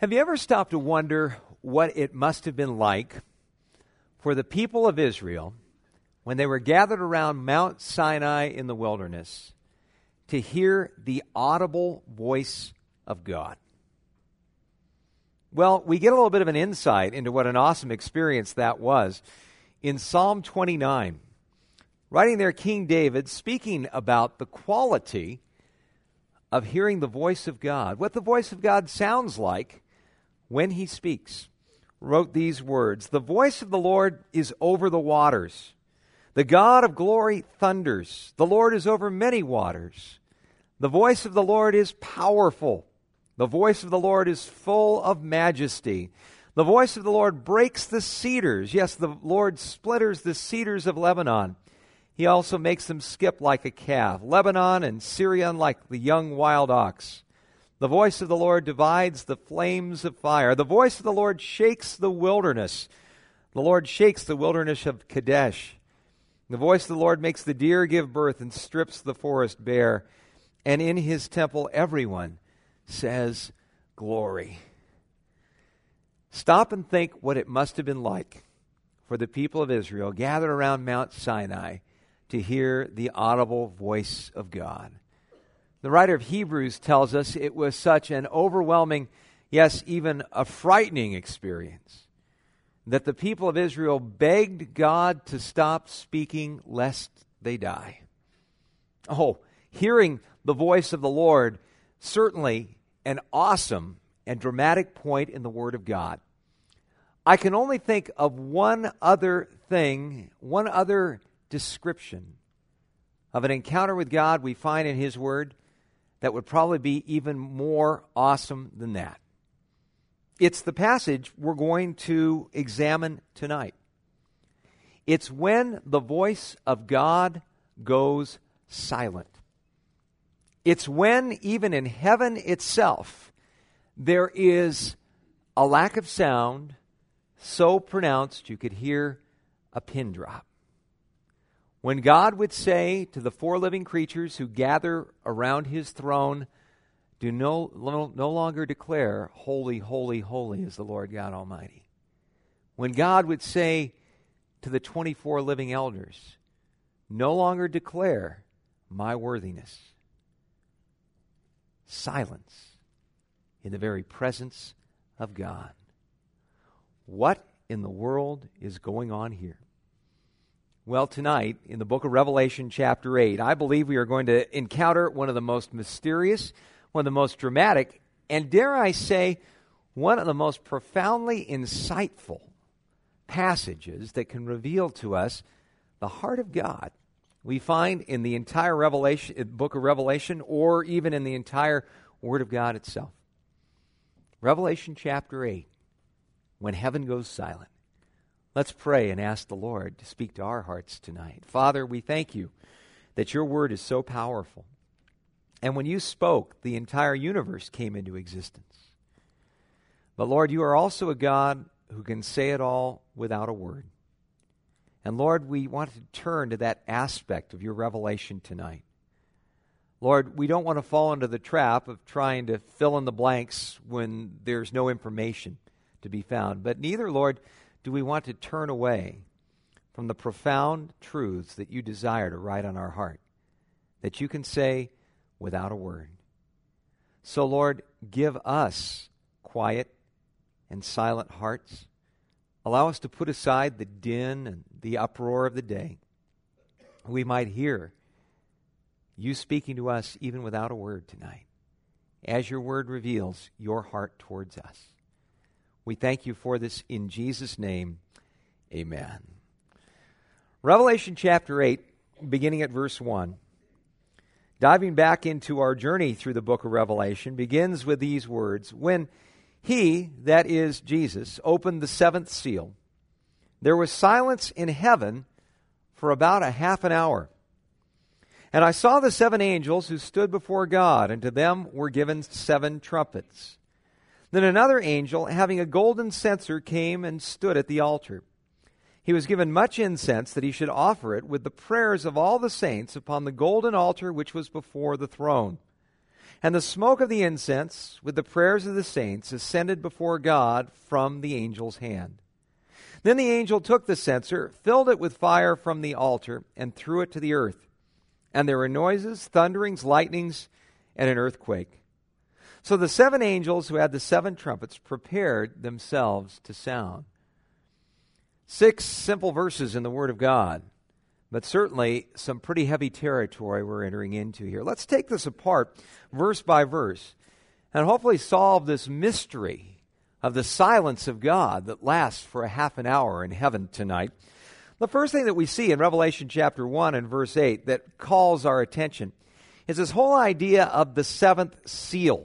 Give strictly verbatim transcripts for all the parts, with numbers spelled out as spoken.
Have you ever stopped to wonder what it must have been like for the people of Israel when they were gathered around Mount Sinai in the wilderness to hear the audible voice of God? Well, we get a little bit of an insight into what an awesome experience that was in Psalm twenty-nine. Writing there, King David, speaking about the quality of hearing the voice of God, what the voice of God sounds like when he speaks, wrote these words: "The voice of the Lord is over the waters. The God of glory thunders. The Lord is over many waters. The voice of the Lord is powerful. The voice of the Lord is full of majesty. The voice of the Lord breaks the cedars. Yes, the Lord splitters the cedars of Lebanon. He also makes them skip like a calf. Lebanon and Syrian like the young wild ox. The voice of the Lord divides the flames of fire. The voice of the Lord shakes the wilderness. The Lord shakes the wilderness of Kadesh. The voice of the Lord makes the deer give birth and strips the forest bare. And in his temple everyone says, glory." Stop and think what it must have been like for the people of Israel gathered around Mount Sinai to hear the audible voice of God. The writer of Hebrews tells us it was such an overwhelming, yes, even a frightening experience, that the people of Israel begged God to stop speaking lest they die. Oh, hearing the voice of the Lord, certainly an awesome and dramatic point in the Word of God. I can only think of one other thing, one other description of an encounter with God we find in His Word that would probably be even more awesome than that. It's the passage we're going to examine tonight. It's when the voice of God goes silent. It's when, even in heaven itself, there is a lack of sound so pronounced you could hear a pin drop. When God would say to the four living creatures who gather around His throne, do no, no, no longer declare, holy, holy, holy is the Lord God Almighty. When God would say to the twenty-four living elders, no longer declare my worthiness. Silence in the very presence of God. What in the world is going on here? Well, tonight, in the book of Revelation, chapter eight, I believe we are going to encounter one of the most mysterious, one of the most dramatic, and dare I say, one of the most profoundly insightful passages that can reveal to us the heart of God. We find in the entire Revelation, book of Revelation, or even in the entire Word of God itself. Revelation chapter eight, when heaven goes silent. Let's pray and ask the Lord to speak to our hearts tonight. Father, we thank you that your word is so powerful. And when you spoke, the entire universe came into existence. But Lord, you are also a God who can say it all without a word. And Lord, we want to turn to that aspect of your revelation tonight. Lord, we don't want to fall into the trap of trying to fill in the blanks when there's no information to be found. But neither, Lord, do we want to turn away from the profound truths that you desire to write on our heart, that you can say without a word. So, Lord, give us quiet and silent hearts. Allow us to put aside the din and the uproar of the day. We might hear you speaking to us even without a word tonight, as your word reveals your heart towards us. We thank you for this in Jesus' name. Amen. Revelation chapter eight, beginning at verse one. Diving back into our journey through the book of Revelation, begins with these words: "When he," that is Jesus, "opened the seventh seal, there was silence in heaven for about a half an hour. And I saw the seven angels who stood before God, and to them were given seven trumpets. Then another angel, having a golden censer, came and stood at the altar. He was given much incense that he should offer it with the prayers of all the saints upon the golden altar which was before the throne. And the smoke of the incense with the prayers of the saints ascended before God from the angel's hand. Then the angel took the censer, filled it with fire from the altar, and threw it to the earth. And there were noises, thunderings, lightnings, and an earthquake. So the seven angels who had the seven trumpets prepared themselves to sound. Six simple verses in the Word of God, but certainly some pretty heavy territory we're entering into here. Let's take this apart verse by verse and hopefully solve this mystery of the silence of God that lasts for a half an hour in heaven tonight. The first thing that we see in Revelation chapter one and verse eight that calls our attention is this whole idea of the seventh seal.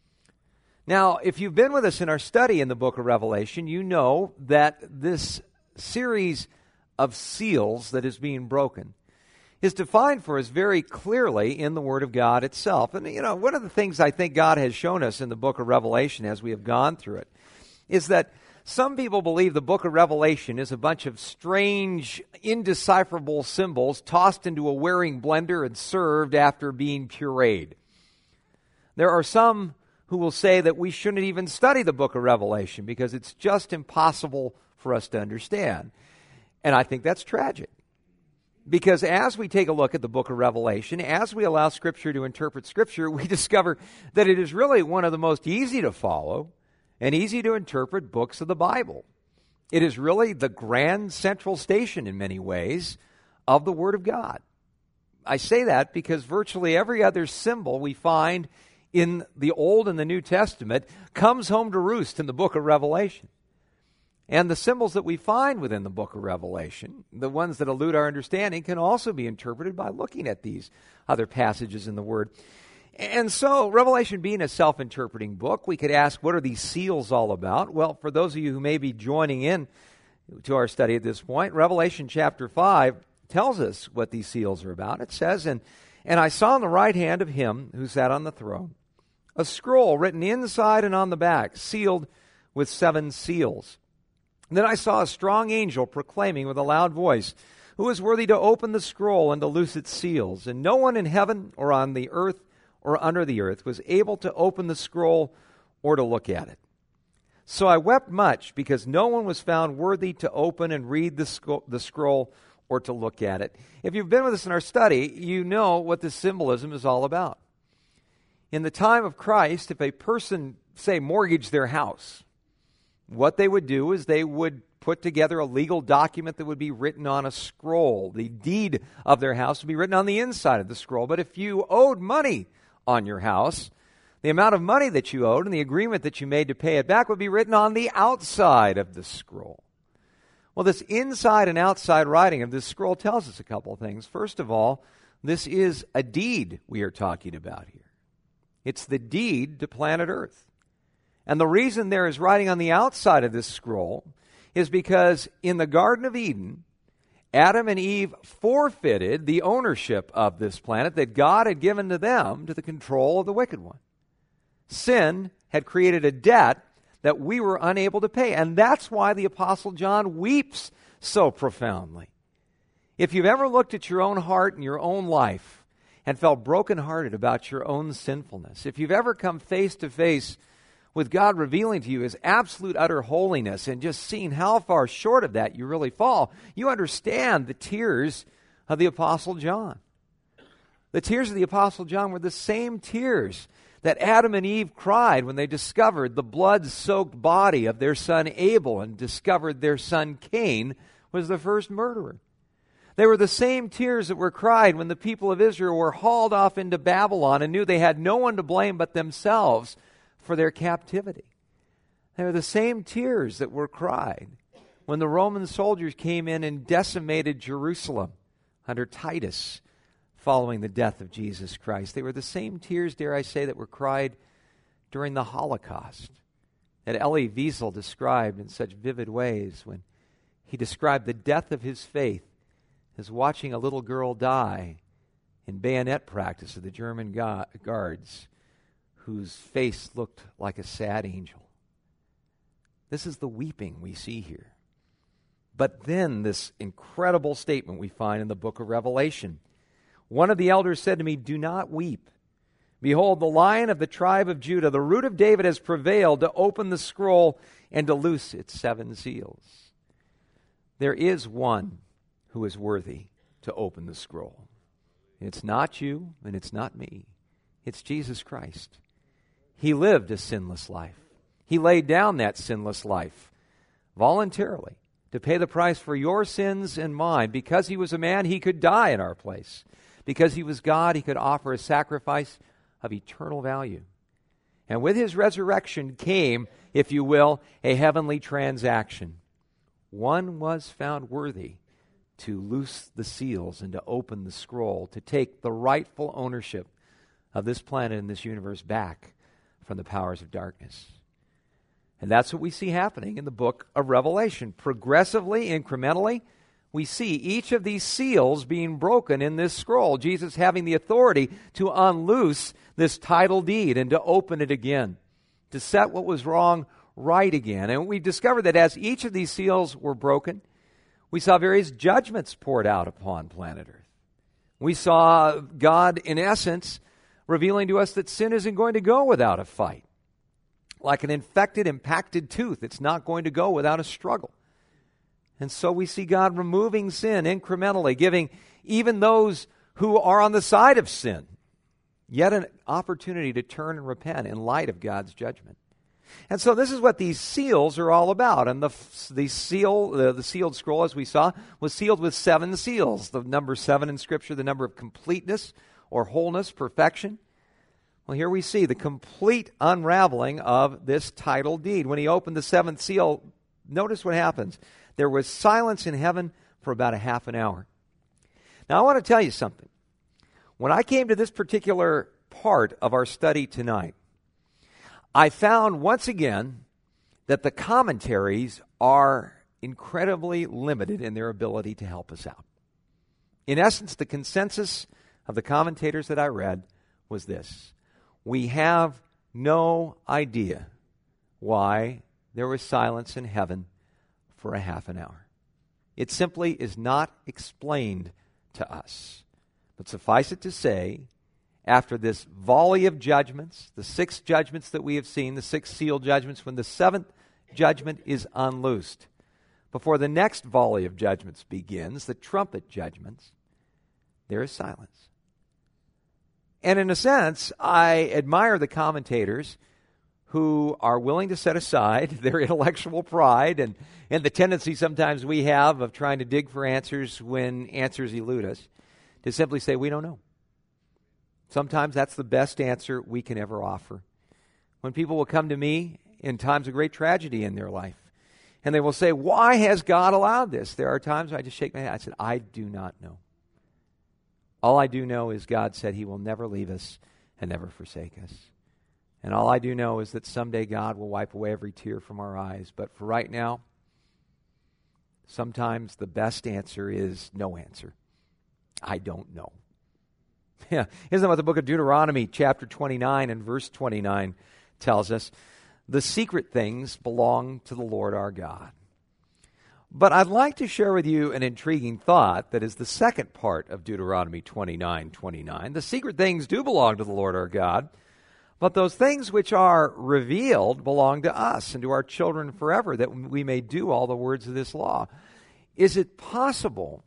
Now, if you've been with us in our study in the book of Revelation, you know that this series of seals that is being broken is defined for us very clearly in the Word of God itself. And, you know, one of the things I think God has shown us in the book of Revelation as we have gone through it is that some people believe the book of Revelation is a bunch of strange, indecipherable symbols tossed into a whirring blender and served after being pureed. There are some who will say that we shouldn't even study the book of Revelation because it's just impossible for us to understand. And I think that's tragic. Because as we take a look at the book of Revelation, as we allow Scripture to interpret Scripture, we discover that it is really one of the most easy to follow and easy to interpret books of the Bible. It is really the grand central station in many ways of the Word of God. I say that because virtually every other symbol we find in the Old and the New Testament comes home to roost in the book of Revelation. And the symbols that we find within the book of Revelation, the ones that elude our understanding, can also be interpreted by looking at these other passages in the Word. And so, Revelation being a self-interpreting book, we could ask, what are these seals all about? Well, for those of you who may be joining in to our study at this point, Revelation chapter five tells us what these seals are about. It says, and, and I saw on the right hand of him who sat on the throne a scroll written inside and on the back, sealed with seven seals. And then I saw a strong angel proclaiming with a loud voice, who is worthy to open the scroll and to loose its seals? And no one in heaven or on the earth or under the earth was able to open the scroll or to look at it. So I wept much because no one was found worthy to open and read the, sc- the scroll or to look at it. If you've been with us in our study, you know what this symbolism is all about. In the time of Christ, if a person, say, mortgaged their house, what they would do is they would put together a legal document that would be written on a scroll. The deed of their house would be written on the inside of the scroll. But if you owed money on your house, the amount of money that you owed and the agreement that you made to pay it back would be written on the outside of the scroll. Well, this inside and outside writing of this scroll tells us a couple of things. First of all, this is a deed we are talking about here. It's the deed to planet Earth. And the reason there is writing on the outside of this scroll is because in the Garden of Eden, Adam and Eve forfeited the ownership of this planet that God had given to them to the control of the wicked one. Sin had created a debt that we were unable to pay. And that's why the Apostle John weeps so profoundly. If you've ever looked at your own heart and your own life and felt brokenhearted about your own sinfulness, if you've ever come face to face with God revealing to you His absolute utter holiness and just seeing how far short of that you really fall, you understand the tears of the Apostle John. The tears of the Apostle John were the same tears that Adam and Eve cried when they discovered the blood-soaked body of their son Abel and discovered their son Cain was the first murderer. They were the same tears that were cried when the people of Israel were hauled off into Babylon and knew they had no one to blame but themselves for their captivity. They were the same tears that were cried when the Roman soldiers came in and decimated Jerusalem under Titus following the death of Jesus Christ. They were the same tears, dare I say, that were cried during the Holocaust that Elie Wiesel described in such vivid ways when he described the death of his faith as watching a little girl die in bayonet practice of the German gu- guards whose face looked like a sad angel. This is the weeping we see here. But then this incredible statement we find in the book of Revelation. One of the elders said to me, "Do not weep. Behold, the Lion of the tribe of Judah, the Root of David, has prevailed to open the scroll and to loose its seven seals. There is one who is worthy to open the scroll. It's not you and it's not me. It's Jesus Christ. He lived a sinless life. He laid down that sinless life voluntarily to pay the price for your sins and mine. Because he was a man, he could die in our place. Because he was God, he could offer a sacrifice of eternal value. And with his resurrection came, if you will, a heavenly transaction. One was found worthy to loose the seals and to open the scroll, to take the rightful ownership of this planet and this universe back from the powers of darkness. And that's what we see happening in the book of Revelation. Progressively, incrementally, we see each of these seals being broken in this scroll. Jesus having the authority to unloose this title deed and to open it again, to set what was wrong right again. And we discovered that as each of these seals were broken, we saw various judgments poured out upon planet Earth. We saw God, in essence, revealing to us that sin isn't going to go without a fight. Like an infected, impacted tooth, it's not going to go without a struggle. And so we see God removing sin incrementally, giving even those who are on the side of sin yet an opportunity to turn and repent in light of God's judgment. And so this is what these seals are all about. And the the seal, the, the sealed scroll, as we saw, was sealed with seven seals. The number seven in Scripture, the number of completeness or wholeness, perfection. Well, here we see the complete unraveling of this title deed. When he opened the seventh seal, notice what happens. There was silence in heaven for about a half an hour. Now, I want to tell you something. When I came to this particular part of our study tonight, I found once again that the commentaries are incredibly limited in their ability to help us out. In essence, the consensus of the commentators that I read was this: we have no idea why there was silence in heaven for a half an hour. It simply is not explained to us. But suffice it to say, after this volley of judgments, the six judgments that we have seen, the six sealed judgments, when the seventh judgment is unloosed, before the next volley of judgments begins, the trumpet judgments, there is silence. And in a sense, I admire the commentators who are willing to set aside their intellectual pride and, and the tendency sometimes we have of trying to dig for answers when answers elude us, to simply say, we don't know. Sometimes that's the best answer we can ever offer. When people will come to me in times of great tragedy in their life, and they will say, why has God allowed this? There are times I just shake my head. I said, I do not know. All I do know is God said he will never leave us and never forsake us. And all I do know is that someday God will wipe away every tear from our eyes. But for right now, sometimes the best answer is no answer. I don't know. Yeah, isn't that what the book of Deuteronomy chapter twenty-nine and verse twenty-nine tells us? The secret things belong to the Lord our God. But I'd like to share with you an intriguing thought that is the second part of Deuteronomy twenty-nine twenty-nine. The secret things do belong to the Lord our God, but those things which are revealed belong to us and to our children forever, that we may do all the words of this law. Is it possible,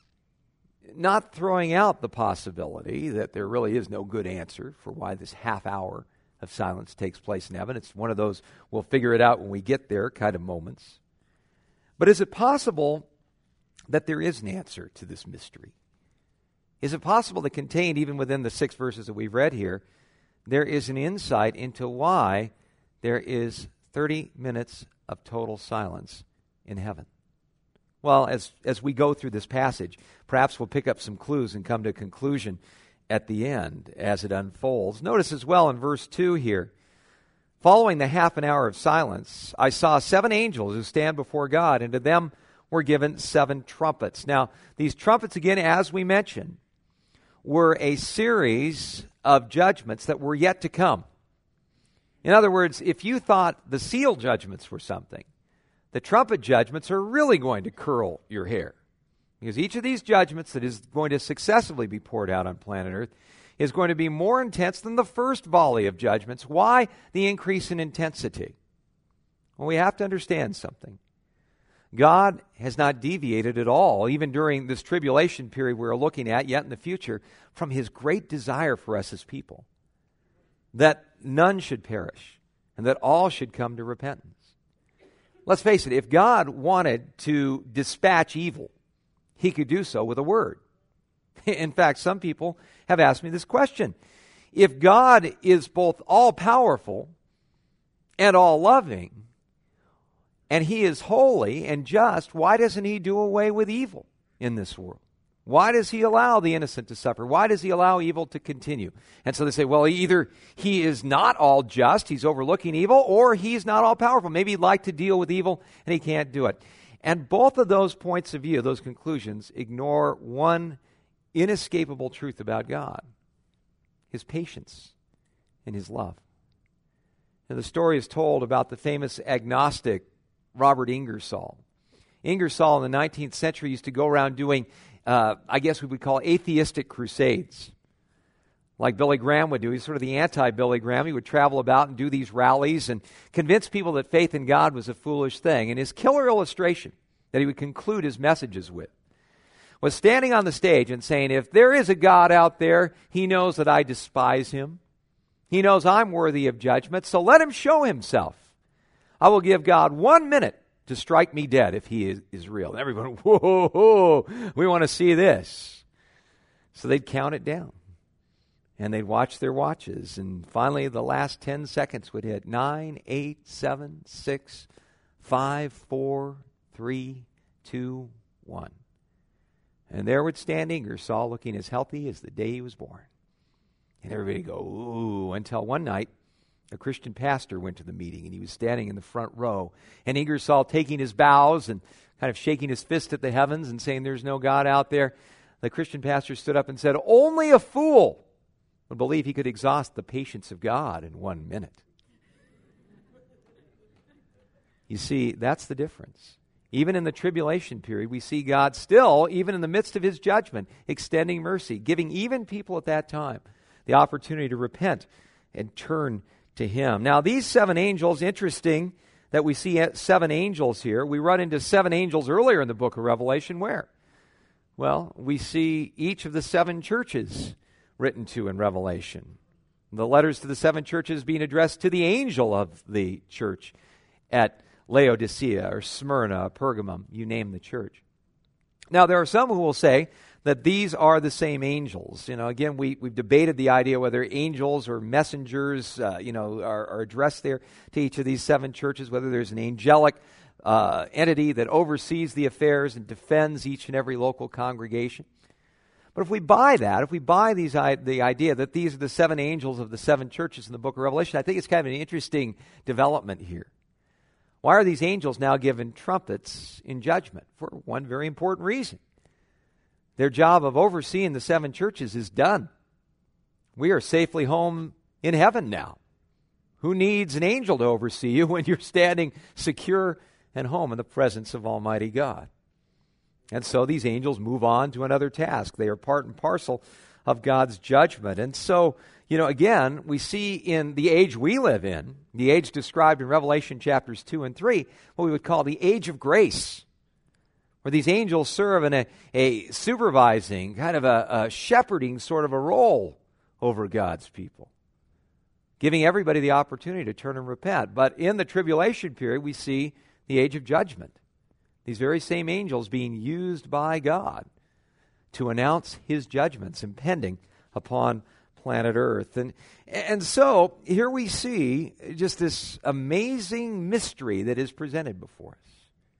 not throwing out the possibility that there really is no good answer for why this half hour of silence takes place in heaven? It's one of those we'll figure it out when we get there kind of moments. But is it possible that there is an answer to this mystery? Is it possible that contained even within the six verses that we've read here, there is an insight into why there is thirty minutes of total silence in heaven? Well, as, as we go through this passage, perhaps we'll pick up some clues and come to a conclusion at the end as it unfolds. Notice as well in verse two here, following the half an hour of silence, I saw seven angels who stand before God, and to them were given seven trumpets. Now, these trumpets, again, as we mentioned, were a series of judgments that were yet to come. In other words, if you thought the seal judgments were something, the trumpet judgments are really going to curl your hair. Because each of these judgments that is going to successively be poured out on planet Earth is going to be more intense than the first volley of judgments. Why the increase in intensity? Well, we have to understand something. God has not deviated at all, even during this tribulation period we're looking at yet in the future, from his great desire for us as people, that none should perish and that all should come to repentance. Let's face it, if God wanted to dispatch evil, he could do so with a word. In fact, some people have asked me this question. If God is both all-powerful and all-loving, and he is holy and just, why doesn't he do away with evil in this world? Why does he allow the innocent to suffer? Why does he allow evil to continue? And so they say, well, either he is not all just, he's overlooking evil, or he's not all powerful. Maybe he'd like to deal with evil and he can't do it. And both of those points of view, those conclusions, ignore one inescapable truth about God: his patience and his love. And the story is told about the famous agnostic Robert Ingersoll. Ingersoll in the nineteenth century used to go around doing, uh, I guess we would call atheistic crusades, like Billy Graham would do. He's sort of the anti-Billy Graham. He would travel about and do these rallies and convince people that faith in God was a foolish thing. And his killer illustration that he would conclude his messages with was standing on the stage and saying, if there is a God out there, he knows that I despise him. He knows I'm worthy of judgment, so let him show himself. I will give God one minute to strike me dead if he is, is real. And everyone, whoa, whoa, whoa, we want to see this. So they'd count it down. And they'd watch their watches. And finally, the last ten seconds would hit. Nine, eight, seven, six, five, four, three, two, one. And there would stand Ingersoll, looking as healthy as the day he was born. And everybody would go, ooh, until one night, a Christian pastor went to the meeting, and he was standing in the front row. And Ingersoll, taking his bows and kind of shaking his fist at the heavens and saying there's no God out there, the Christian pastor stood up and said, only a fool would believe he could exhaust the patience of God in one minute. You see, that's the difference. Even in the tribulation period, we see God still, even in the midst of his judgment, extending mercy, giving even people at that time the opportunity to repent and turn to him. Now, these seven angels, interesting that we see seven angels here. We run into seven angels earlier in the book of Revelation. Where? Well, we see each of the seven churches written to in Revelation. The letters to the seven churches being addressed to the angel of the church at Laodicea or Smyrna, Pergamum, you name the church. Now, there are some who will say that these are the same angels. You know, again, we, we've debated the idea whether angels or messengers, uh, you know, are, are addressed there to each of these seven churches, whether there's an angelic uh, entity that oversees the affairs and defends each and every local congregation. But if we buy that, if we buy these the idea that these are the seven angels of the seven churches in the book of Revelation, I think it's kind of an interesting development here. Why are these angels now given trumpets in judgment? For one very important reason. Their job of overseeing the seven churches is done. We are safely home in heaven now. Who needs an angel to oversee you when you're standing secure and home in the presence of Almighty God? And so these angels move on to another task. They are part and parcel of God's judgment. And so, you know, again, we see in the age we live in, the age described in Revelation chapters two and three, what we would call the age of grace, where these angels serve in a, a supervising, kind of a, a shepherding sort of a role over God's people, giving everybody the opportunity to turn and repent. But in the tribulation period, we see the age of judgment. These very same angels being used by God to announce his judgments impending upon planet Earth. And, and so here we see just this amazing mystery that is presented before us.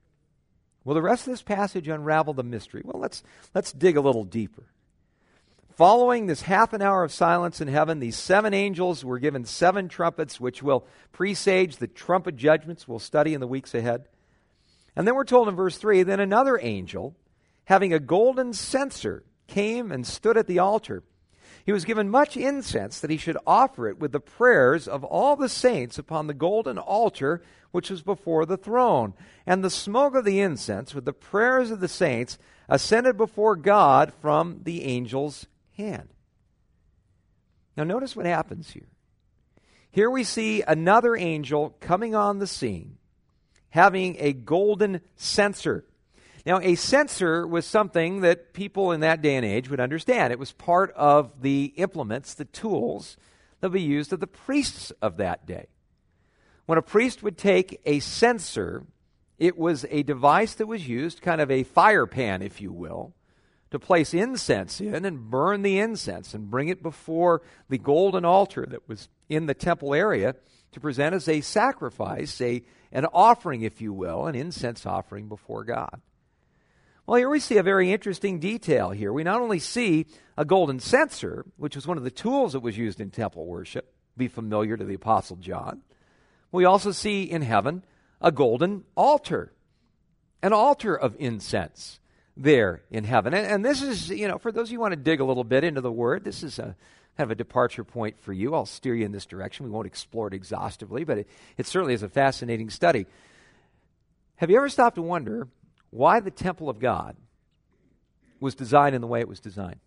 Will the rest of this passage unravel the mystery? Well, let's, let's dig a little deeper. Following this half an hour of silence in heaven, these seven angels were given seven trumpets, which will presage the trumpet judgments we'll study in the weeks ahead. And then we're told in verse three, then another angel, having a golden censer, came and stood at the altar. He was given much incense that he should offer it with the prayers of all the saints upon the golden altar which was before the throne. And the smoke of the incense with the prayers of the saints ascended before God from the angel's hand. Now notice what happens here. Here we see another angel coming on the scene, having a golden censer. Now, a censer was something that people in that day and age would understand. It was part of the implements, the tools that would be used of the priests of that day. When a priest would take a censer, it was a device that was used, kind of a fire pan, if you will, to place incense in and burn the incense and bring it before the golden altar that was in the temple area to present as a sacrifice, a, an offering, if you will, an incense offering before God. Well, here we see a very interesting detail here. We not only see a golden censer, which was one of the tools that was used in temple worship, be familiar to the Apostle John. We also see in heaven a golden altar, an altar of incense there in heaven. And, and this is, you know, for those of you who want to dig a little bit into the Word, this is a kind of a departure point for you. I'll steer you in this direction. We won't explore it exhaustively, but it, it certainly is a fascinating study. Have you ever stopped to wonder why the temple of God was designed in the way it was designed?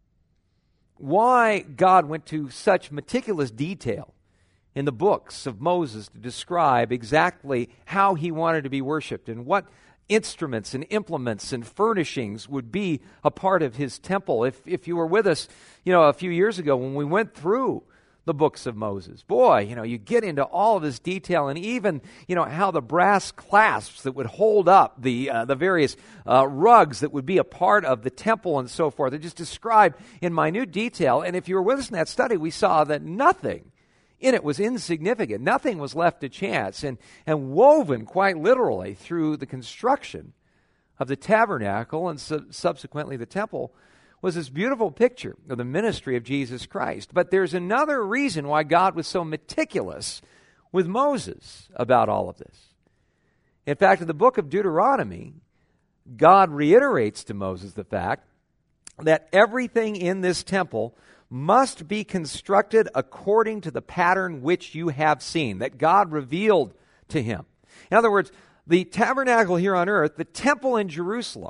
Why God went to such meticulous detail in the books of Moses to describe exactly how he wanted to be worshipped and what instruments and implements and furnishings would be a part of his temple. If if you were with us, you know, a few years ago when we went through the books of Moses, boy, you know, you get into all of this detail, and even, you know, how the brass clasps that would hold up the uh, the various uh, rugs that would be a part of the temple and so forth. They're just described in minute detail. And if you were with us in that study, we saw that nothing in it was insignificant. Nothing was left to chance, and, and woven quite literally through the construction of the tabernacle and su- subsequently the temple was this beautiful picture of the ministry of Jesus Christ. But there's another reason why God was so meticulous with Moses about all of this. In fact, in the book of Deuteronomy, God reiterates to Moses the fact that everything in this temple must be constructed according to the pattern which you have seen, that God revealed to him. In other words, the tabernacle here on earth, the temple in Jerusalem,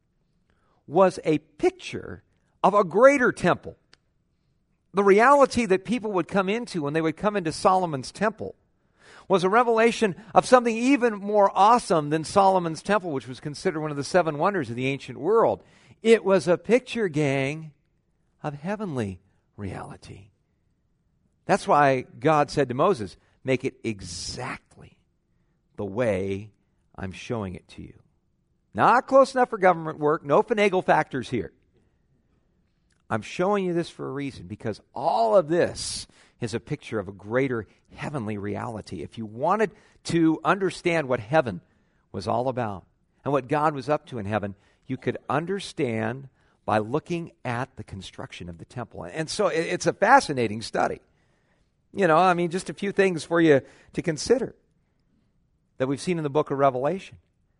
was a picture of a greater temple. The reality that people would come into when they would come into Solomon's temple was a revelation of something even more awesome than Solomon's temple, which was considered one of the seven wonders of the ancient world. It was a picture, gang, of heavenly reality. That's why God said to Moses, make it exactly the way I'm showing it to you. Not close enough for government work, no finagle factors here. I'm showing you this for a reason, because all of this is a picture of a greater heavenly reality. If you wanted to understand what heaven was all about and what God was up to in heaven, you could understand by looking at the construction of the temple. And so it's a fascinating study. You know, I mean, just a few things for you to consider that we've seen in the book of Revelation.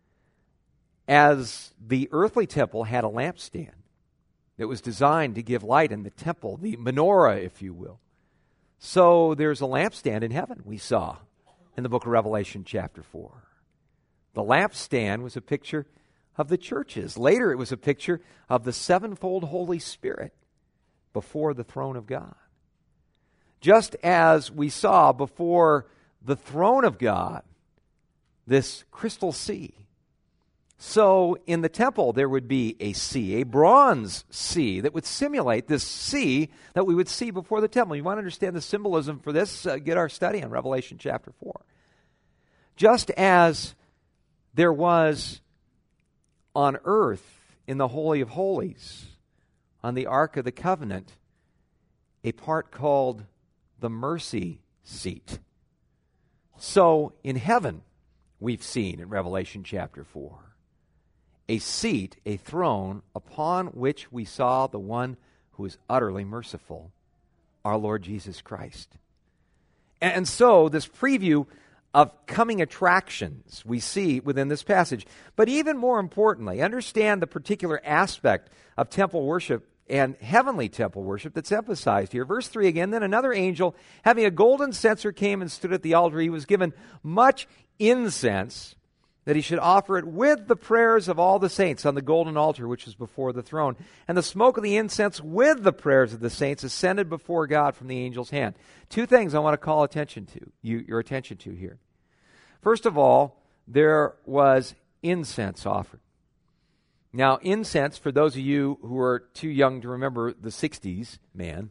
As the earthly temple had a lampstand that was designed to give light in the temple, the menorah, if you will, so there's a lampstand in heaven we saw in the book of Revelation chapter four. The lampstand was a picture of the churches. Later it was a picture of the sevenfold Holy Spirit before the throne of God. Just as we saw before the throne of God this crystal sea, so in the temple there would be a sea, a bronze sea that would simulate this sea that we would see before the temple. You want to understand the symbolism for this? Uh, get our study on Revelation chapter four. Just as there was on earth in the Holy of Holies, on the Ark of the Covenant, a part called the mercy seat. So in heaven, we've seen in Revelation chapter four, a seat, a throne, upon which we saw the one who is utterly merciful, our Lord Jesus Christ. And so this preview of coming attractions we see within this passage. But even more importantly, understand the particular aspect of temple worship and heavenly temple worship that's emphasized here. Verse three again, then another angel, having a golden censer, came and stood at the altar. He was given much incense that he should offer it with the prayers of all the saints on the golden altar which is before the throne. And the smoke of the incense with the prayers of the saints ascended before God from the angel's hand. Two things I want to call attention to, you, your attention to here. First of all, there was incense offered. Now, incense, for those of you who are too young to remember the sixties, man,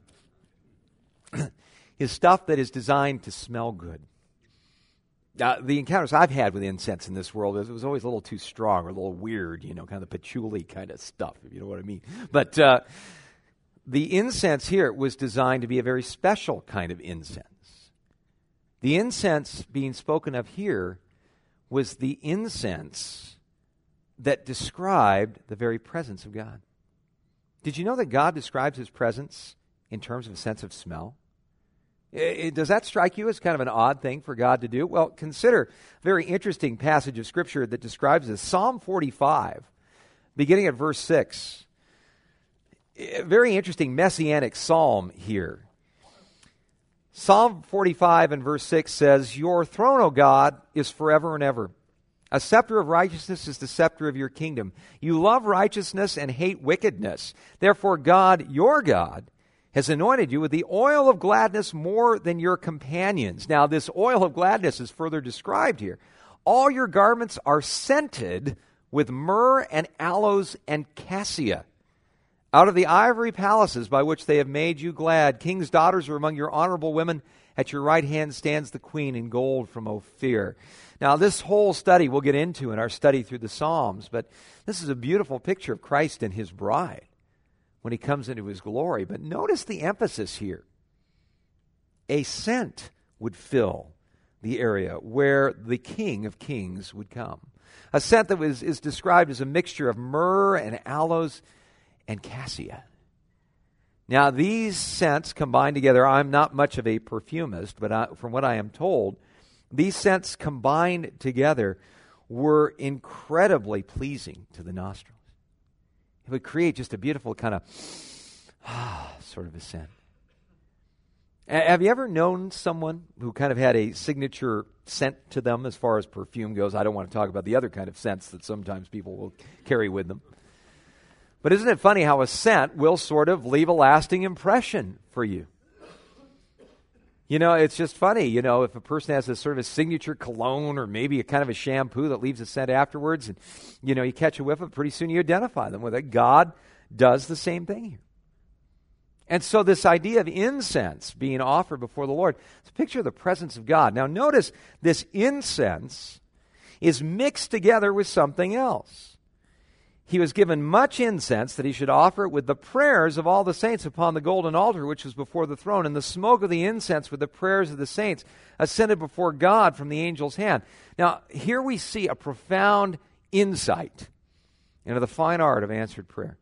is stuff that is designed to smell good. Uh, the encounters I've had with incense in this world, it was always a little too strong or a little weird, you know, kind of patchouli kind of stuff, if you know what I mean. But uh, the incense here was designed to be a very special kind of incense. The incense being spoken of here was the incense that described the very presence of God. Did you know that God describes his presence in terms of a sense of smell? It, does that strike you as kind of an odd thing for God to do? Well, consider a very interesting passage of Scripture that describes this. Psalm forty-five, beginning at verse six. A very interesting messianic psalm here. Psalm forty-five and verse six says, "Your throne, O God, is forever and ever. A scepter of righteousness is the scepter of your kingdom. You love righteousness and hate wickedness. Therefore God, your God, has anointed you with the oil of gladness more than your companions." Now, this oil of gladness is further described here. "All your garments are scented with myrrh and aloes and cassia. Out of the ivory palaces by which they have made you glad, king's daughters are among your honorable women. At your right hand stands the queen in gold from Ophir." Now, this whole study we'll get into in our study through the Psalms, but this is a beautiful picture of Christ and his bride when he comes into his glory. But notice the emphasis here. A scent would fill the area where the King of Kings would come. A scent that was, is described as a mixture of myrrh and aloes and cassia. Now, these scents combined together, I'm not much of a perfumist, but I, from what I am told, these scents combined together were incredibly pleasing to the nostrils. It would create just a beautiful kind of ah, sort of a scent. A- have you ever known someone who kind of had a signature scent to them as far as perfume goes? I don't want to talk about the other kind of scents that sometimes people will carry with them. But isn't it funny how a scent will sort of leave a lasting impression for you? You know, it's just funny, you know, if a person has a sort of a signature cologne or maybe a kind of a shampoo that leaves a scent afterwards, and, you know, you catch a whiff of it, pretty soon you identify them with it. God does the same thing here. And so this idea of incense being offered before the Lord, it's a picture of the presence of God. Now notice this incense is mixed together with something else. He was given much incense that he should offer it with the prayers of all the saints upon the golden altar which was before the throne. And the smoke of the incense with the prayers of the saints ascended before God from the angel's hand. Now, here we see a profound insight into the fine art of answered prayer.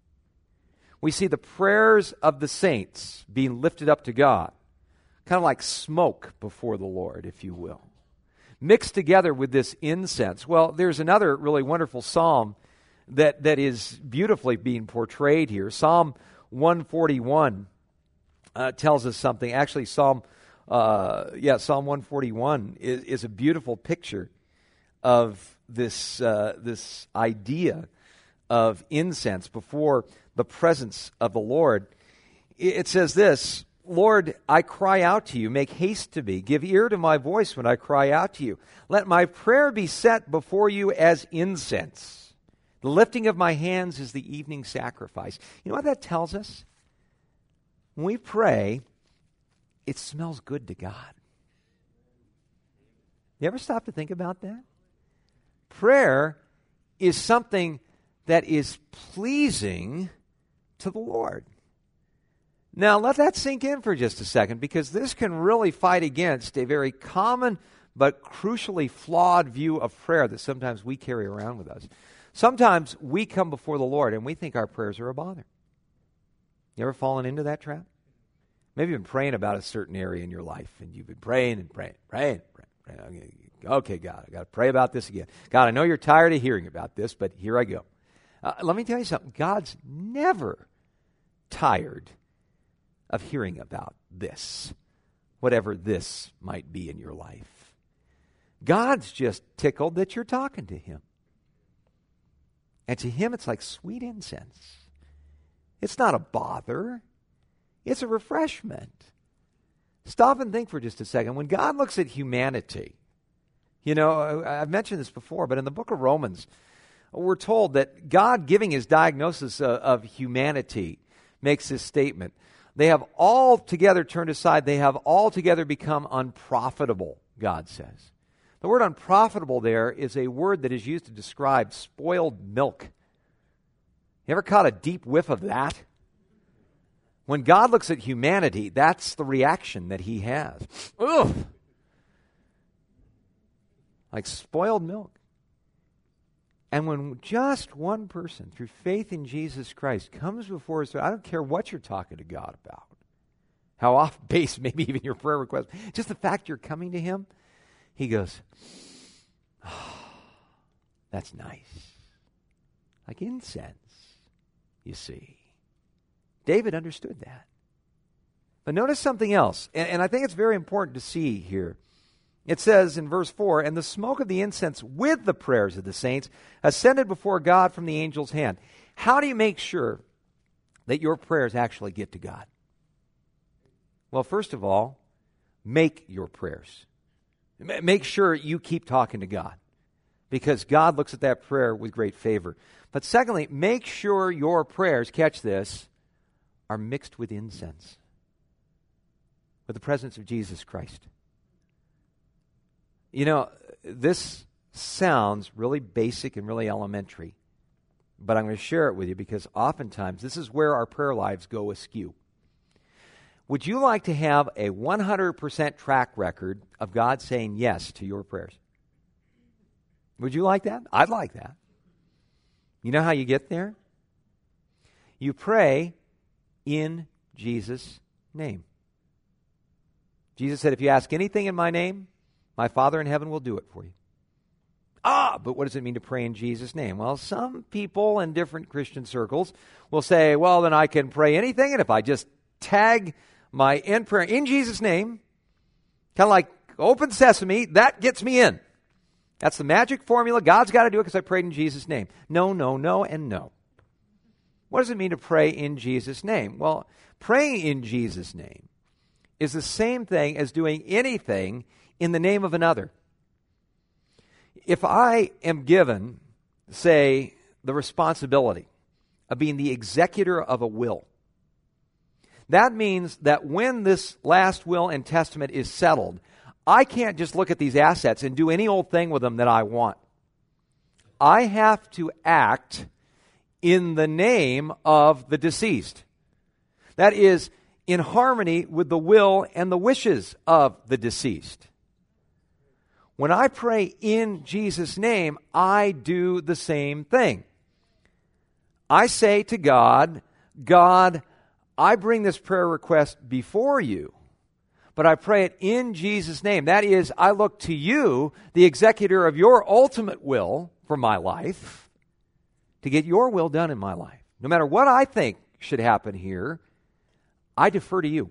We see the prayers of the saints being lifted up to God, kind of like smoke before the Lord, if you will, mixed together with this incense. Well, there's another really wonderful psalm that that is beautifully being portrayed here. Psalm one forty-one uh, tells us something. Actually, Psalm uh, yeah, Psalm one forty-one is, is a beautiful picture of this uh, this idea of incense before the presence of the Lord. It says this: "Lord, I cry out to you. Make haste to me. Give ear to my voice when I cry out to you. Let my prayer be set before you as incense. The lifting of my hands is the evening sacrifice." You know what that tells us? When we pray, it smells good to God. You ever stop to think about that? Prayer is something that is pleasing to the Lord. Now, let that sink in for just a second, because this can really fight against a very common but crucially flawed view of prayer that sometimes we carry around with us. Sometimes we come before the Lord and we think our prayers are a bother. You ever fallen into that trap? Maybe you've been praying about a certain area in your life, and you've been praying and praying, praying, praying. praying. Okay, God, I got to pray about this again. God, I know you're tired of hearing about this, but here I go. Uh, let me tell you something. God's never tired of hearing about this, whatever this might be in your life. God's just tickled that you're talking to him. And to him, it's like sweet incense. It's not a bother. It's a refreshment. Stop and think for just a second. When God looks at humanity, you know, I've mentioned this before, but in the book of Romans, we're told that God, giving his diagnosis of, of humanity, makes this statement. They have altogether turned aside. They have altogether become unprofitable, God says. The word unprofitable there is a word that is used to describe spoiled milk. You ever caught a deep whiff of that? When God looks at humanity, that's the reaction that he has. Ugh! Like spoiled milk. And when just one person, through faith in Jesus Christ, comes before us, I don't care what you're talking to God about, how off base maybe even your prayer request, just the fact you're coming to him, he goes, oh, that's nice. Like incense, you see. David understood that. But notice something else, and, and I think it's very important to see here. It says in verse four, and the smoke of the incense with the prayers of the saints ascended before God from the angel's hand. How do you make sure that your prayers actually get to God? Well, first of all, make your prayers. Make sure you keep talking to God, because God looks at that prayer with great favor. But secondly, make sure your prayers, catch this, are mixed with incense, with the presence of Jesus Christ. You know, this sounds really basic and really elementary, but I'm going to share it with you because oftentimes this is where our prayer lives go askew. Would you like to have a one hundred percent track record of God saying yes to your prayers? Would you like that? I'd like that. You know how you get there? You pray in Jesus' name. Jesus said, if you ask anything in my name, my Father in heaven will do it for you. Ah, but what does it mean to pray in Jesus' name? Well, some people in different Christian circles will say, well, then I can pray anything, and if I just tag my end prayer in Jesus' name, kind of like open sesame, that gets me in. That's the magic formula. God's got to do it because I prayed in Jesus' name. No, no, no, and no. What does it mean to pray in Jesus' name? Well, praying in Jesus' name is the same thing as doing anything in the name of another. If I am given, say, the responsibility of being the executor of a will, that means that when this last will and testament is settled, I can't just look at these assets and do any old thing with them that I want. I have to act in the name of the deceased. That is, in harmony with the will and the wishes of the deceased. When I pray in Jesus' name, I do the same thing. I say to God, God, I bring this prayer request before you, but I pray it in Jesus' name. That is, I look to you, the executor of your ultimate will for my life, to get your will done in my life. No matter what I think should happen here, I defer to you.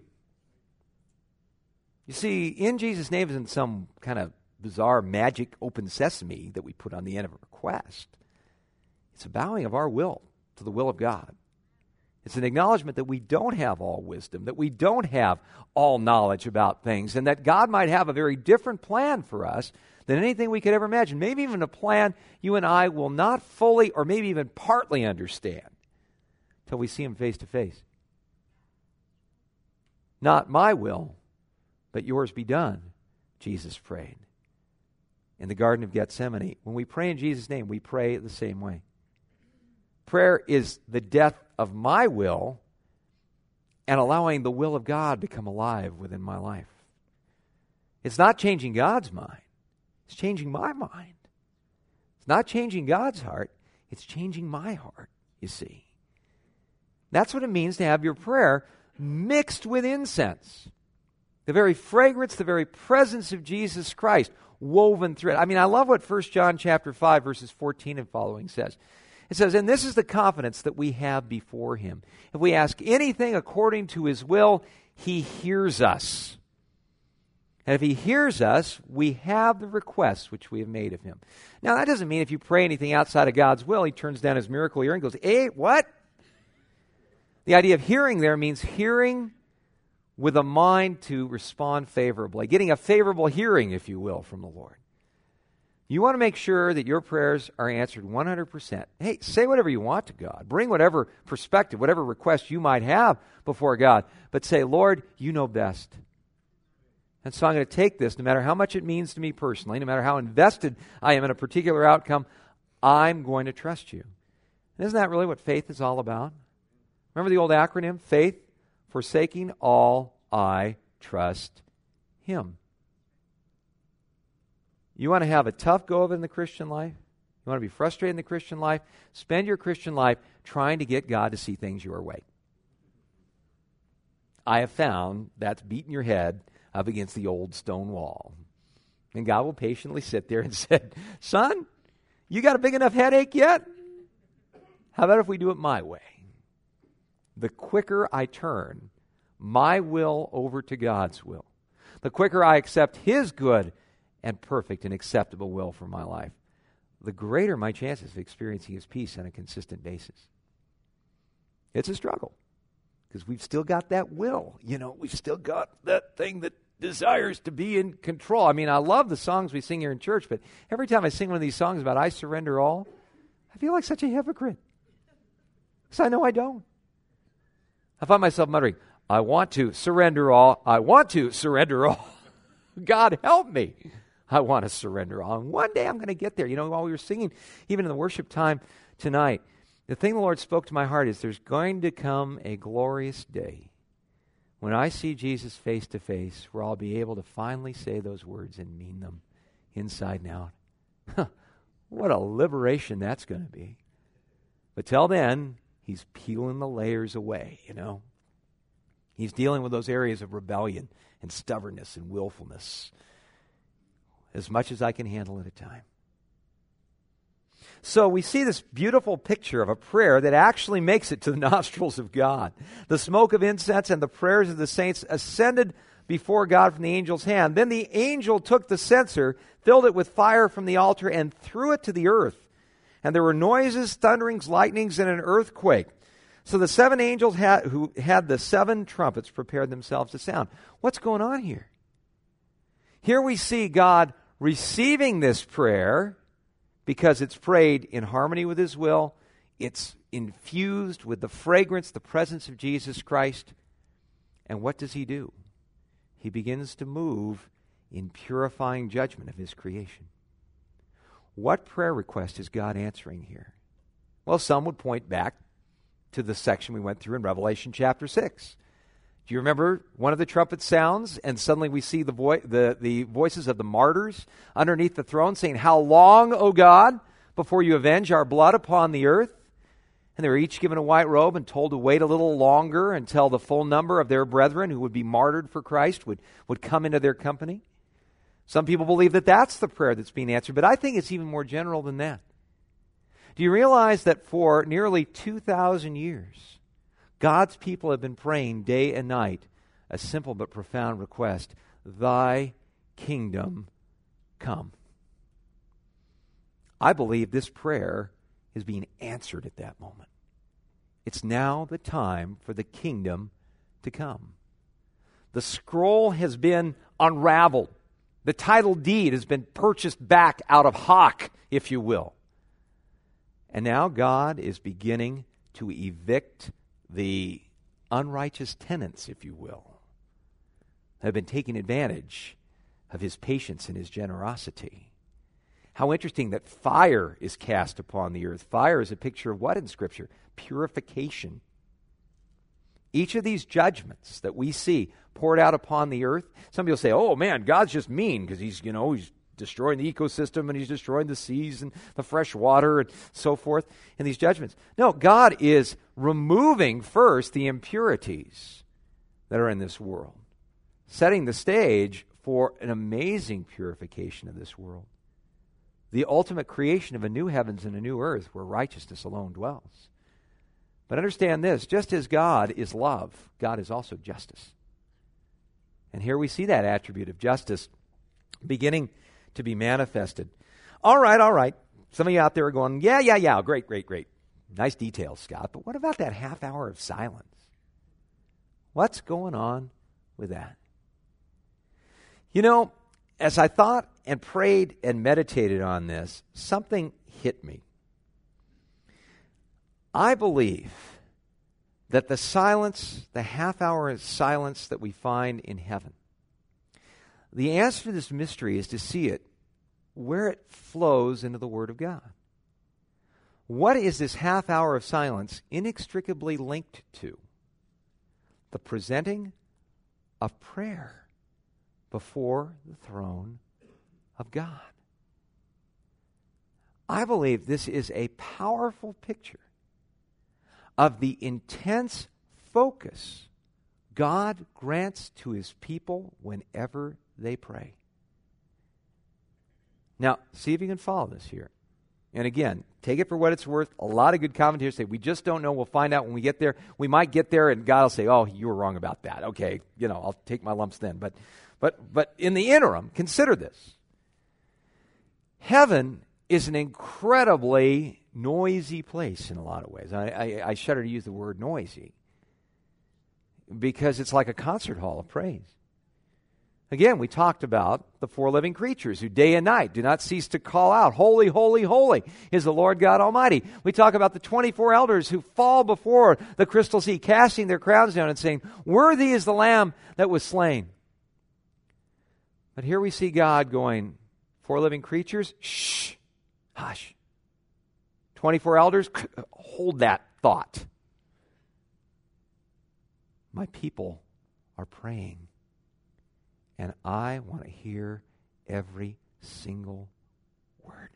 You see, in Jesus' name isn't some kind of bizarre magic open sesame that we put on the end of a request. It's a bowing of our will to the will of God. It's an acknowledgement that we don't have all wisdom, that we don't have all knowledge about things, and that God might have a very different plan for us than anything we could ever imagine. Maybe even a plan you and I will not fully or maybe even partly understand till we see him face to face. Not my will, but yours be done, Jesus prayed in the Garden of Gethsemane. When we pray in Jesus' name, we pray the same way. Prayer is the death of my will and allowing the will of God to come alive within my life. It's not changing God's mind. It's changing my mind. It's not changing God's heart. It's changing my heart, you see. That's what it means to have your prayer mixed with incense. The very fragrance, the very presence of Jesus Christ woven through it. I mean, I love what First John chapter five, verses fourteen and following says. It says, and this is the confidence that we have before him. If we ask anything according to his will, he hears us. And if he hears us, we have the requests which we have made of him. Now, that doesn't mean if you pray anything outside of God's will, he turns down his miracle ear and goes, hey, what? The idea of hearing there means hearing with a mind to respond favorably, getting a favorable hearing, if you will, from the Lord. You want to make sure that your prayers are answered one hundred percent. Hey, say whatever you want to God. Bring whatever perspective, whatever request you might have before God. But say, Lord, you know best. And so I'm going to take this, no matter how much it means to me personally, no matter how invested I am in a particular outcome, I'm going to trust you. And isn't that really what faith is all about? Remember the old acronym, FAITH? Forsaking all, I trust him. You want to have a tough go of it in the Christian life? You want to be frustrated in the Christian life? Spend your Christian life trying to get God to see things your way. I have found that's beating your head up against the old stone wall. And God will patiently sit there and say, son, you got a big enough headache yet? How about if we do it my way? The quicker I turn my will over to God's will, the quicker I accept his good and perfect and acceptable will for my life, the greater my chances of experiencing his peace on a consistent basis. It's a struggle because we've still got that will. You know, we've still got that thing that desires to be in control. I mean, I love the songs we sing here in church, but every time I sing one of these songs about I surrender all, I feel like such a hypocrite because I know I don't. I find myself muttering, I want to surrender all. I want to surrender all. God help me. I want to surrender all. And one day I'm going to get there. You know, while we were singing, even in the worship time tonight, the thing the Lord spoke to my heart is there's going to come a glorious day when I see Jesus face to face where I'll be able to finally say those words and mean them inside and out. What a liberation that's going to be. But till then, he's peeling the layers away, you know. He's dealing with those areas of rebellion and stubbornness and willfulness as much as I can handle at a time. So we see this beautiful picture of a prayer that actually makes it to the nostrils of God. The smoke of incense and the prayers of the saints ascended before God from the angel's hand. Then the angel took the censer, filled it with fire from the altar, and threw it to the earth. And there were noises, thunderings, lightnings, and an earthquake. So the seven angels had, who had the seven trumpets prepared themselves to sound. What's going on here? Here we see God receiving this prayer because it's prayed in harmony with his will. It's infused with the fragrance, the presence of Jesus Christ. And what does he do? He begins to move in purifying judgment of his creation. What prayer request is God answering here? Well, some would point back to the section we went through in Revelation chapter six. Do you remember one of the trumpet sounds, and suddenly we see the, vo- the, the voices of the martyrs underneath the throne saying, how long, O God, before you avenge our blood upon the earth? And they were each given a white robe and told to wait a little longer until the full number of their brethren who would be martyred for Christ would, would come into their company. Some people believe that that's the prayer that's being answered, but I think it's even more general than that. Do you realize that for nearly two thousand years, God's people have been praying day and night a simple but profound request, thy kingdom come? I believe this prayer is being answered at that moment. It's now the time for the kingdom to come. The scroll has been unraveled. The title deed has been purchased back out of hock, if you will. And now God is beginning to evict the unrighteous tenants, if you will, that have been taking advantage of his patience and his generosity. How interesting that fire is cast upon the earth. Fire is a picture of what in Scripture? Purification. Each of these judgments that we see poured out upon the earth, some people say, oh man, God's just mean because he's, you know, he's destroying the ecosystem and he's destroying the seas and the fresh water and so forth in these judgments. No, God is removing first the impurities that are in this world, setting the stage for an amazing purification of this world. The ultimate creation of a new heavens and a new earth where righteousness alone dwells. But understand this, just as God is love, God is also justice. And here we see that attribute of justice beginning to be manifested. All right, all right. Some of you out there are going, yeah, yeah, yeah, great, great, great. Nice details, Scott. But what about that half hour of silence? What's going on with that? You know, as I thought and prayed and meditated on this, something hit me. I believe that the silence, the half hour of silence that we find in heaven, the answer to this mystery is to see it where it flows into the Word of God. What is this half hour of silence inextricably linked to? The presenting of prayer before the throne of God. I believe this is a powerful picture of the intense focus God grants to His people whenever they pray. Now, see if you can follow this here. And again, take it for what it's worth. A lot of good commentators say, we just don't know. We'll find out when we get there. We might get there and God will say, oh, you were wrong about that. Okay, you know, I'll take my lumps then. But, but, but in the interim, consider this. Heaven is an incredibly noisy place in a lot of ways. I, I, I shudder to use the word noisy because it's like a concert hall of praise. Again, we talked about the four living creatures who day and night do not cease to call out, holy, holy, holy is the Lord God Almighty. We talk about the twenty-four elders who fall before the crystal sea, casting their crowns down and saying, worthy is the Lamb that was slain. But here we see God going, four living creatures, shh, hush. twenty-four elders, hold that thought. My people are praying. And I want to hear every single word.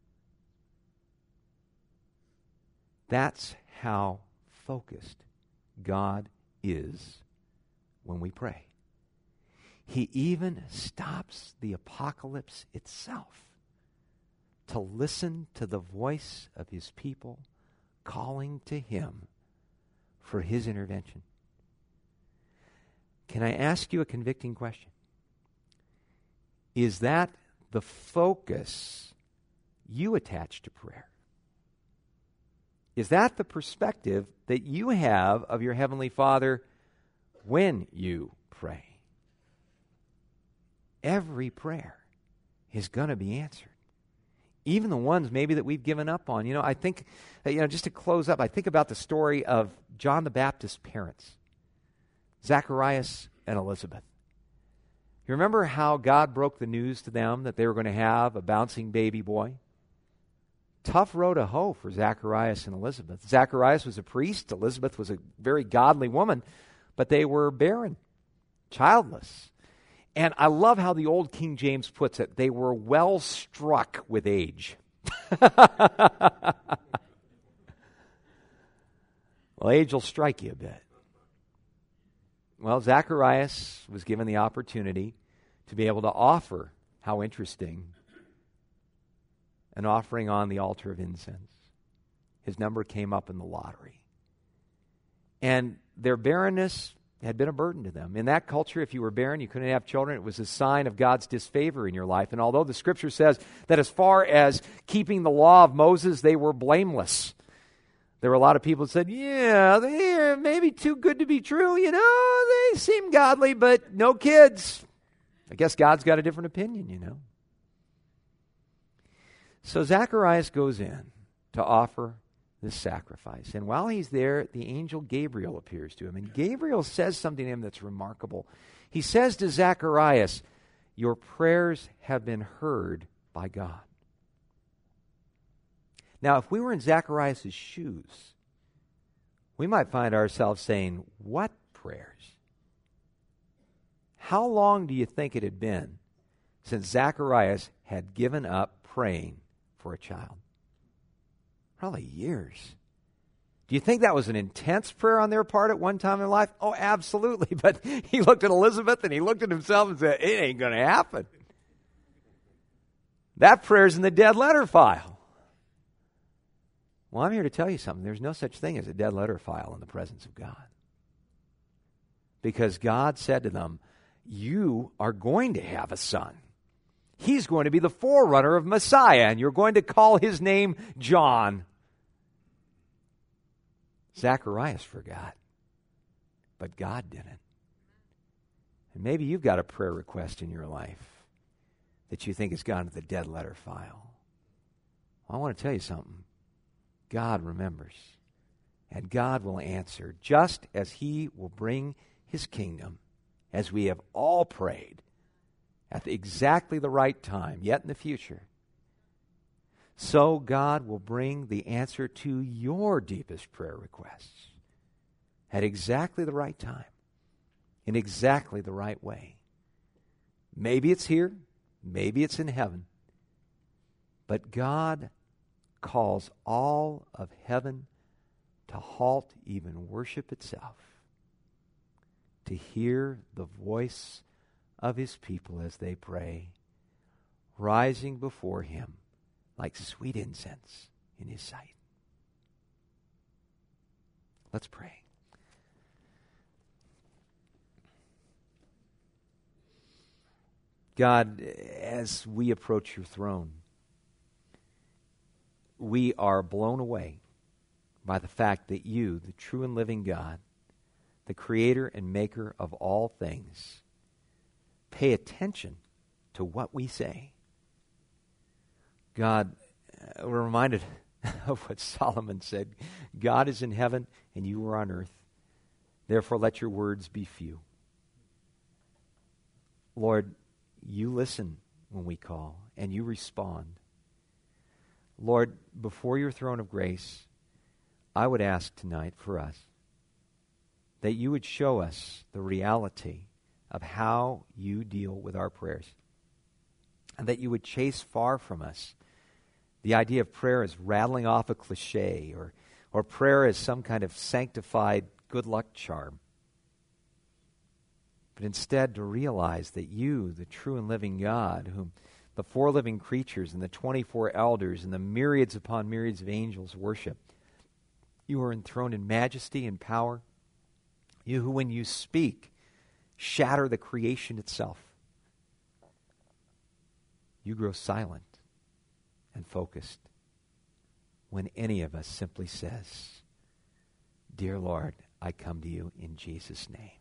That's how focused God is when we pray. He even stops the apocalypse itself to listen to the voice of His people calling to Him for His intervention. Can I ask you a convicting question? Is that the focus you attach to prayer? Is that the perspective that you have of your Heavenly Father when you pray? Every prayer is going to be answered. Even the ones maybe that we've given up on. You know, I think, you know, just to close up, I think about the story of John the Baptist's parents, Zacharias and Elizabeth. You remember how God broke the news to them that they were going to have a bouncing baby boy? Tough row to hoe for Zacharias and Elizabeth. Zacharias was a priest. Elizabeth was a very godly woman, but they were barren, childless. And I love how the old King James puts it. They were well struck with age. Well, age will strike you a bit. Well, Zacharias was given the opportunity to be able to offer, how interesting, an offering on the altar of incense. His number came up in the lottery. And their barrenness had been a burden to them. In that culture, if you were barren, you couldn't have children. It was a sign of God's disfavor in your life. And although the Scripture says that as far as keeping the law of Moses, they were blameless, there were a lot of people that said, yeah, they're maybe too good to be true. You know, they seem godly, but no kids. I guess God's got a different opinion, you know. So Zacharias goes in to offer this sacrifice. And while he's there, the angel Gabriel appears to him. And Gabriel says something to him that's remarkable. He says to Zacharias, your prayers have been heard by God. Now, if we were in Zacharias' shoes, we might find ourselves saying, what prayers? How long do you think it had been since Zacharias had given up praying for a child? Probably years. Do you think that was an intense prayer on their part at one time in their life? Oh, absolutely. But he looked at Elizabeth and he looked at himself and said, it ain't going to happen. That prayer's in the dead letter file. Well, I'm here to tell you something. There's no such thing as a dead letter file in the presence of God. Because God said to them, you are going to have a son. He's going to be the forerunner of Messiah, and you're going to call his name John. Zacharias forgot, but God didn't. And maybe you've got a prayer request in your life that you think has gone to the dead letter file. Well, I want to tell you something. God remembers, and God will answer, just as he will bring his kingdom, as we have all prayed, at exactly the right time, yet in the future. So God will bring the answer to your deepest prayer requests at exactly the right time, in exactly the right way. Maybe it's here, maybe it's in heaven, but God calls all of heaven to halt even worship itself, to hear the voice of his people as they pray, rising before him like sweet incense in his sight. Let's pray. God, as we approach your throne, we are blown away by the fact that you, the true and living God, the creator and maker of all things, pay attention to what we say. God, uh, we're reminded of what Solomon said. God is in heaven and you are on earth. Therefore, let your words be few. Lord, you listen when we call and you respond. Lord, before your throne of grace, I would ask tonight for us that you would show us the reality of how you deal with our prayers, and that you would chase far from us the idea of prayer as rattling off a cliche, or, or prayer as some kind of sanctified good luck charm. But instead to realize that you, the true and living God, whom the four living creatures and the twenty-four elders and the myriads upon myriads of angels worship, you are enthroned in majesty and power. You who, when you speak, shatter the creation itself. You grow silent and focused when any of us simply says, "Dear Lord, I come to you in Jesus' name."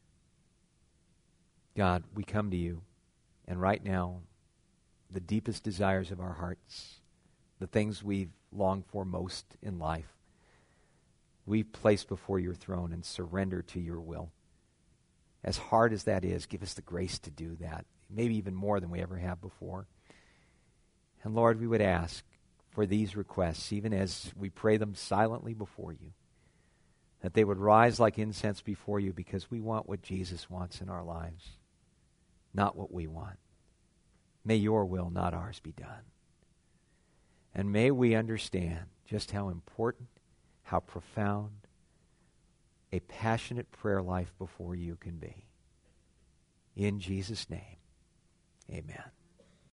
God, we come to you, and right now, the deepest desires of our hearts, the things we've longed for most in life, we place before your throne and surrender to your will. As hard as that is, give us the grace to do that, maybe even more than we ever have before. And Lord, we would ask for these requests, even as we pray them silently before you, that they would rise like incense before you, because we want what Jesus wants in our lives, not what we want. May your will, not ours, be done. And may we understand just how important, how profound a passionate prayer life before you can be. In Jesus' name, amen.